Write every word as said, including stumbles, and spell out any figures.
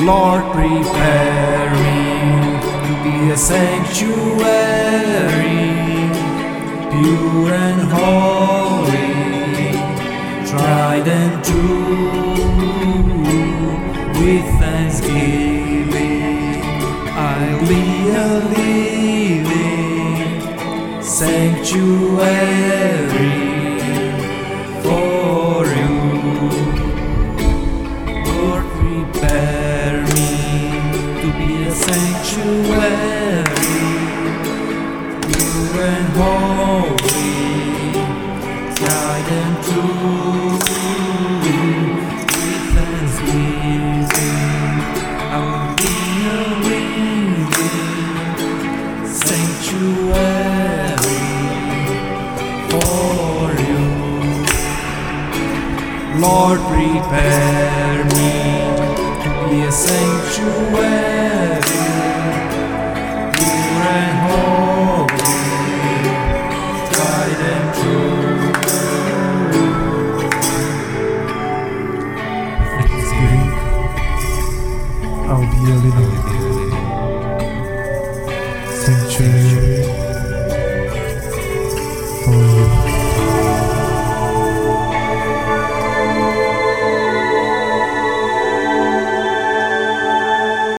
Lord, prepare me to be a sanctuary, pure and holy, tried and true. With thanksgiving, I'll be a living sanctuary for you. Lord, prepare me to be a sanctuary, pure and holy, tried and true. With thanksgiving, I will be a living sanctuary for you. Lord, prepare me to be a sanctuary, pure and holy, tried and true. Thanksgiving, I'll be a living